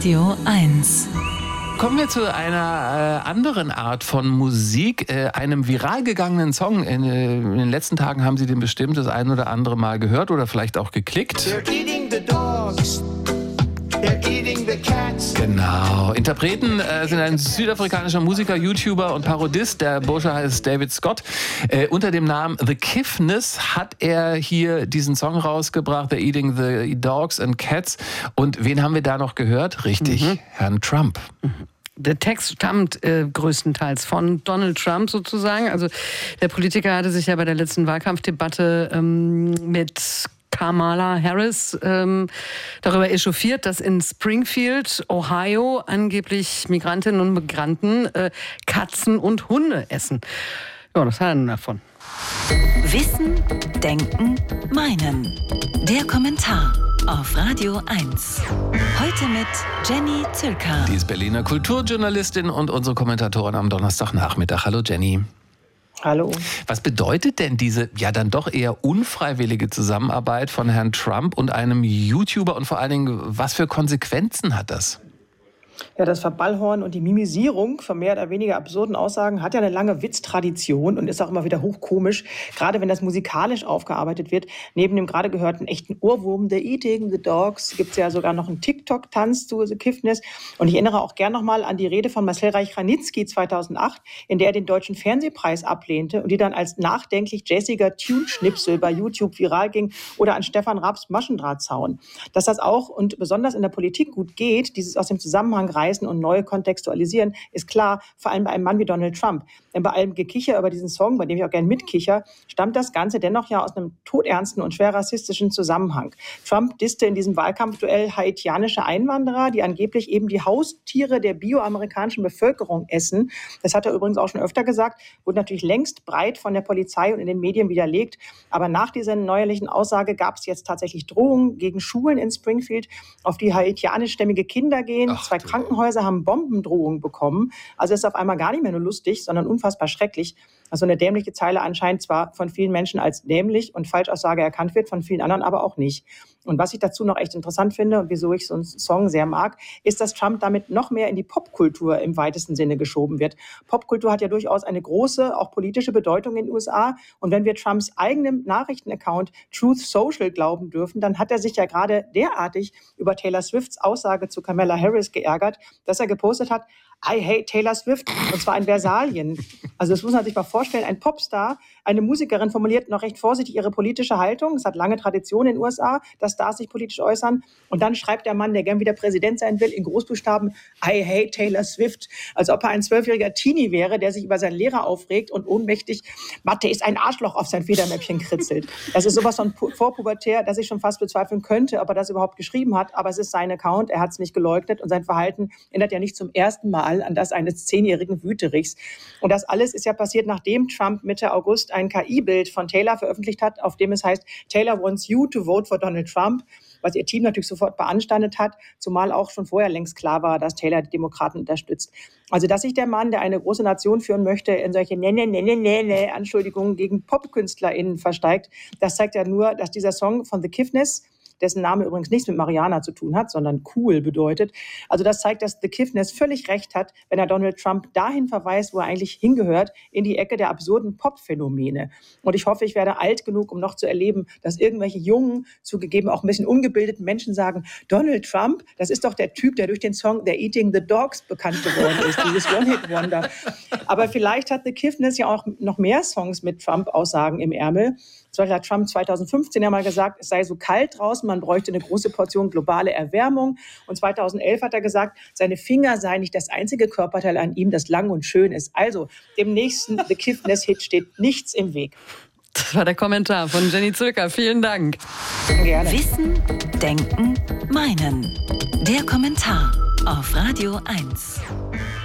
Radio 1. Kommen wir zu einer anderen Art von Musik, einem viral gegangenen Song. In den letzten Tagen haben Sie den bestimmt das ein oder andere Mal gehört oder vielleicht auch geklickt. They're eating the dogs. They're eating the cats. Genau. Interpreten sind ein südafrikanischer Musiker, YouTuber und Parodist. Der Bursche heißt David Scott. Unter dem Namen The Kiffness hat er hier diesen Song rausgebracht, They're Eating the Dogs and Cats. Und wen haben wir da noch gehört? Richtig, Herrn Trump. Der Text stammt größtenteils von Donald Trump sozusagen. Also der Politiker hatte sich ja bei der letzten Wahlkampfdebatte mit Kamala Harris darüber echauffiert, dass in Springfield, Ohio, angeblich Migrantinnen und Migranten Katzen und Hunde essen. Ja, das hat er nun davon. Wissen, Denken, Meinen. Der Kommentar auf Radio 1. Heute mit Jenny Zülker. Die ist Berliner Kulturjournalistin und unsere Kommentatorin am Donnerstagnachmittag. Hallo Jenny. Hallo. Was bedeutet denn diese ja dann doch eher unfreiwillige Zusammenarbeit von Herrn Trump und einem YouTuber und vor allen Dingen, was für Konsequenzen hat das? Ja, das Verballhorn und die Mimisierung von mehr oder weniger absurden Aussagen hat ja eine lange Witztradition und ist auch immer wieder hochkomisch, gerade wenn das musikalisch aufgearbeitet wird. Neben dem gerade gehörten echten Ohrwurm, The Eating the Dogs, gibt es ja sogar noch einen TikTok-Tanz zu The Kiffness. Und ich erinnere auch gern nochmal an die Rede von Marcel Reich-Ranitzky 2008, in der er den Deutschen Fernsehpreis ablehnte und die dann als nachdenklich jazziger Tune-Schnipsel bei YouTube viral ging oder an Stefan Raabs Maschendrahtzaun. Dass das auch und besonders in der Politik gut geht, dieses aus dem Zusammenhang reißen und neu kontextualisieren, ist klar, vor allem bei einem Mann wie Donald Trump. Denn bei allem Gekicher über diesen Song, bei dem ich auch gerne mitkicher, stammt das Ganze dennoch ja aus einem todernsten und schwer rassistischen Zusammenhang. Trump disste in diesem Wahlkampfduell haitianische Einwanderer, die angeblich eben die Haustiere der bioamerikanischen Bevölkerung essen. Das hat er übrigens auch schon öfter gesagt, wurde natürlich längst breit von der Polizei und in den Medien widerlegt. Aber nach dieser neuerlichen Aussage gab es jetzt tatsächlich Drohungen gegen Schulen in Springfield, auf die haitianischstämmige Kinder gehen. Zwei Krankenhäuser haben Bombendrohungen bekommen. Also ist auf einmal gar nicht mehr nur lustig, sondern unfassbar schrecklich. Also eine dämliche Zeile anscheinend zwar von vielen Menschen als dämlich und Falschaussage erkannt wird, von vielen anderen aber auch nicht. Und was ich dazu noch echt interessant finde und wieso ich so einen Song sehr mag, ist, dass Trump damit noch mehr in die Popkultur im weitesten Sinne geschoben wird. Popkultur hat ja durchaus eine große, auch politische Bedeutung in den USA. Und wenn wir Trumps eigenem Nachrichtenaccount Truth Social glauben dürfen, dann hat er sich ja gerade derartig über Taylor Swifts Aussage zu Kamala Harris geärgert, dass er gepostet hat, I hate Taylor Swift, und zwar in Versalien. Also das muss man sich mal vorstellen, ein Popstar, eine Musikerin formuliert noch recht vorsichtig ihre politische Haltung. Es hat lange Tradition in den USA, dass Stars sich politisch äußern. Und dann schreibt der Mann, der gern wieder Präsident sein will, in Großbuchstaben, I hate Taylor Swift. Als ob er ein 12-jähriger Teenie wäre, der sich über seinen Lehrer aufregt und ohnmächtig, Mathe ist ein Arschloch, auf sein Federmäppchen kritzelt. Das ist sowas von vorpubertär, dass ich schon fast bezweifeln könnte, ob er das überhaupt geschrieben hat. Aber es ist sein Account, er hat es nicht geleugnet und sein Verhalten ändert ja nicht zum ersten Mal an das eines 10-jährigen Wüterichs. Und das alles ist ja passiert, nachdem Trump Mitte August ein KI-Bild von Taylor veröffentlicht hat, auf dem es heißt, Taylor wants you to vote for Donald Trump, was ihr Team natürlich sofort beanstandet hat, zumal auch schon vorher längst klar war, dass Taylor die Demokraten unterstützt. Also, dass sich der Mann, der eine große Nation führen möchte, in solche Anschuldigungen gegen PopkünstlerInnen versteigt, das zeigt ja nur, dass dieser Song von The Kiffness, dessen Name übrigens nichts mit Mariana zu tun hat, sondern cool bedeutet. Also das zeigt, dass The Kiffness völlig recht hat, wenn er Donald Trump dahin verweist, wo er eigentlich hingehört, in die Ecke der absurden Pop-Phänomene. Und ich hoffe, ich werde alt genug, um noch zu erleben, dass irgendwelche jungen, zugegeben auch ein bisschen ungebildeten Menschen sagen, Donald Trump, das ist doch der Typ, der durch den Song They're Eating the Dogs bekannt geworden ist, dieses One-Hit-Wonder. Aber vielleicht hat The Kiffness ja auch noch mehr Songs mit Trump-Aussagen im Ärmel. Zum Beispiel hat Trump 2015 ja mal gesagt, es sei so kalt draußen, man bräuchte eine große Portion globale Erwärmung. Und 2011 hat er gesagt, seine Finger seien nicht das einzige Körperteil an ihm, das lang und schön ist. Also dem nächsten The Kiffness-Hit steht nichts im Weg. Das war der Kommentar von Jenny Zülker. Vielen Dank. Gerne. Wissen, Denken, Meinen. Der Kommentar auf Radio 1.